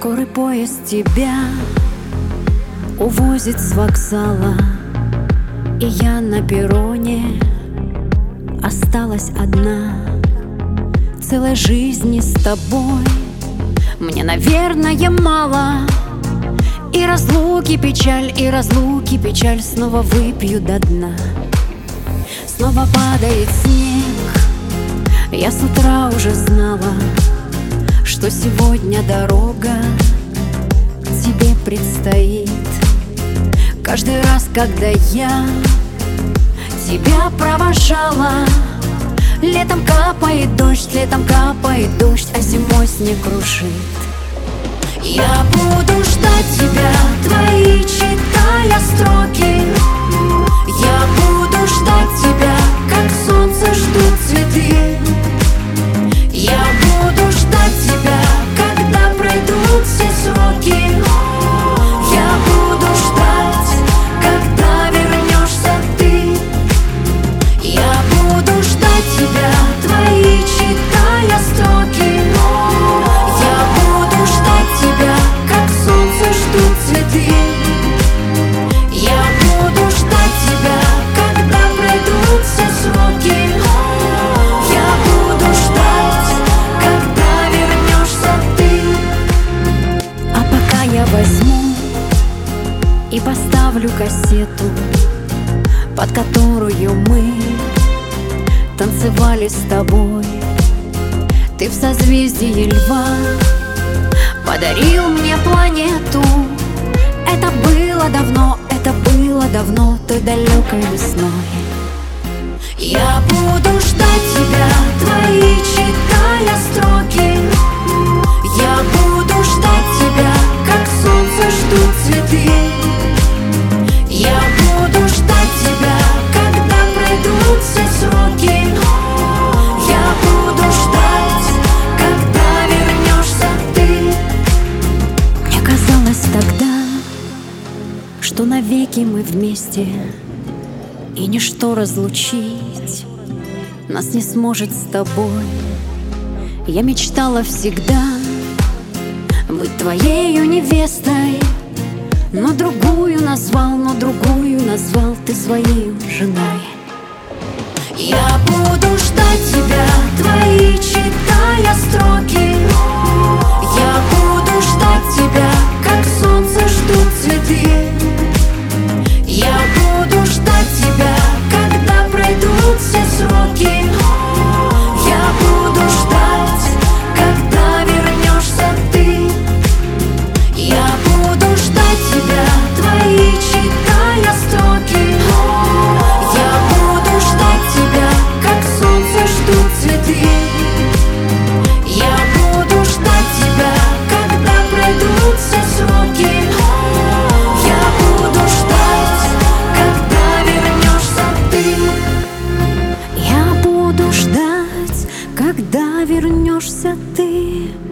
Скорый поезд тебя увозит с вокзала, и я на перроне осталась одна. Целой жизни с тобой мне, наверное, мало. И разлуки печаль снова выпью до дна. Снова падает снег. Я с утра уже знала, что сегодня дорога тебе предстоит. Каждый раз, когда я тебя провожала, летом капает дождь, а зимой снег крушит. Я буду ждать тебя, твои читая строки. Я буду ждать тебя, как солнце ждут цветы. Я буду ждать тебя, когда пройдут все сроки. Я буду ждать, когда вернешься ты. Я буду ждать тебя, твои читая строки. Я буду ждать тебя, как солнце ждут цветы. Я буду ждать тебя, когда пройдут все сроки. Я буду ждать, когда вернешься ты. А пока я возьму и поставлю кассету, под которую мы танцевали с тобой. Ты в созвездии Льва подарил мне планету. Это было давно, той далекой весной. Я буду ждать тебя, твои читая строки. Я буду ждать тебя, как солнце ждут цветы. Я буду ждать тебя, когда пройдут все сроки. Я буду ждать, когда вернешься ты. Мне казалось тогда, что навеки мы вместе, и ничто разлучить нас не сможет с тобой. Я мечтала всегда быть твоею невестой, но другую назвал ты своей женой. Я буду ждать тебя, твои читая строки. Я буду ждать тебя, как солнце ждут цветы. Я буду ждать тебя, когда пройдут все сроки. Я буду ждать, когда вернешься ты. Я буду ждать тебя, твои читая строки. Я буду ждать тебя, как солнце ждут цветы. Я буду ждать тебя, когда пройдут все сроки. Я буду ждать, когда вернешься ты. Я буду ждать, когда вернешься ты.